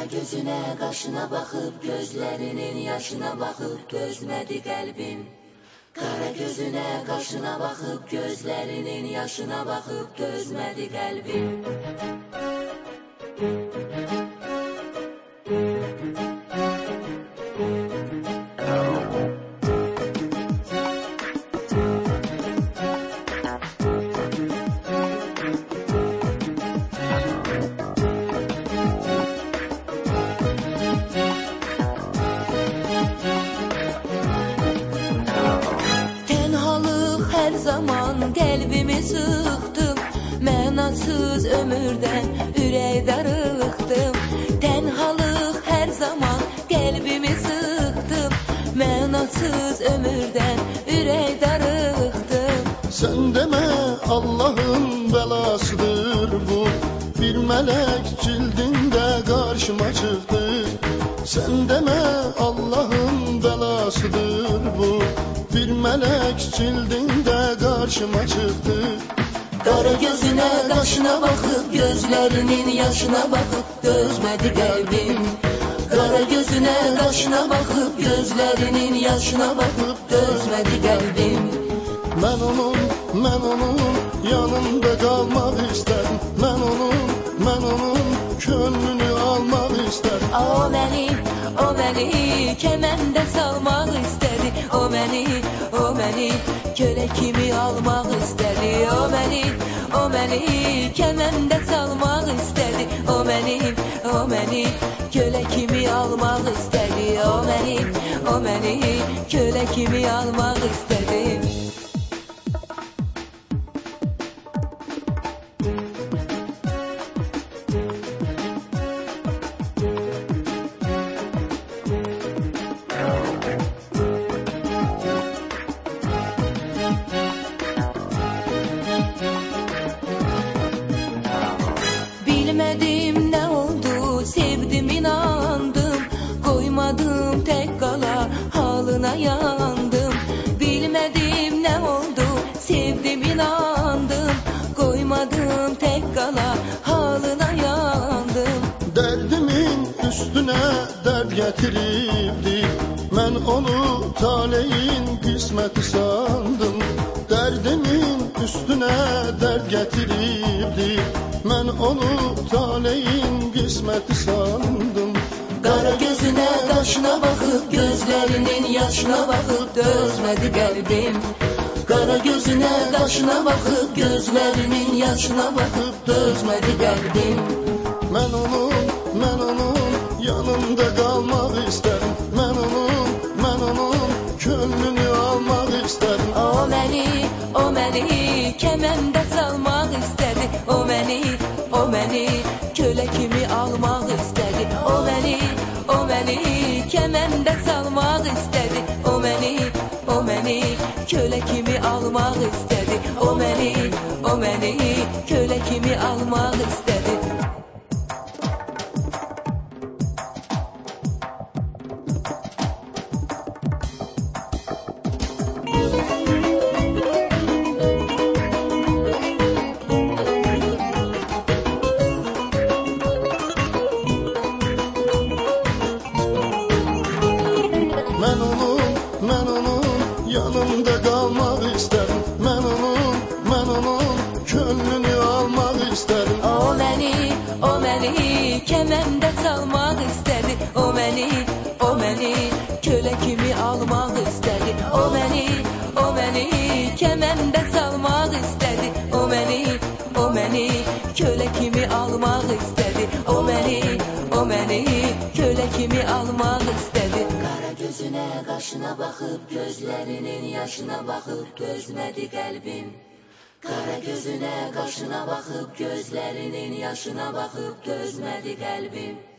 gözüne, qaşına baxıb, gözlərinin yaşına baxıb, dözmədi qəlbim. Qara gözünə, qaşına baxıb, gözlərinin yaşına baxıb, dözmədi qəlbim. Hər zaman qəlbimi sıxdım, mənasız ömürdən ürək darıxdım. Tənhalıq hər zaman qəlbimi sıxdım, mənasız ömürdən ürək darıxdım. Sən demə Allahın bəlasıdır bu, bir mələk cildində qarşıma çıxdı. Sən demə Allahın bəlasıdır bu, bir mələk cildində qarşıma çıxdı. Qara gözünə, qaşına baxıb, gözlərinin yaşına baxıb, dözmədi qəlbim. Qara gözünə, qaşına baxıb, gözlərinin yaşına baxıb, dözmədi qəlbim. Mən onun yanında qalmaq istədim. Mən onun könlünü almaq istədim. O məni kəməndə salmaq istədi. O məni kölə kimi almaq istədi. O məni kəməndə salmaq istədi. O məni kölə kimi almaq istədi. O məni kölə kimi almaq istədi. Bilmədim nə oldu, sevdim inandım, qoymadım tək qala, halına yandım. Bilmədim nə oldu, sevdim inandım, qoymadım tək qala, halına yandım. Dərdimin üstünə dərd gətiribdi, mən onu taleyin qisməti sandım. Dərdimin üstünə dərd gətiribdi, mən onu taleyin qisməti sandım. Qara gözünə, qaşına baxıb, gözlərinin yaşına baxıb, dözmədi qəlbim. Qara gözünə, qaşına baxıb, gözlərinin yaşına baxıb, dözmədi qəlbim. Mən onun yanında qalmaq istədim. Mən onun könlünü almaq istədim. O məni kəməndə salmaq istədi. O məni kölə kimi almaq istədi. O məni kəməndə salmaq istədi. O məni kölə kimi almaq istədi. O məni kölə kimi almaq istədi. Mən onun yanında qalmaq istədim. Mən onun könlünü almaq istədim. O məni kəməndə salmaq istədi. O məni kölə kimi almaq istədi. O məni kəməndə salmaq istədi. O məni kölə kimi almaq istədi. O məni kölə kimi almaq istədi. Qara gözünə, qaşına baxıb, gözlərinin yaşına baxıb, dözmədi qəlbim. Qara gözünə, qaşına baxıb, gözlərinin yaşına baxıb, dözmədi qəlbim.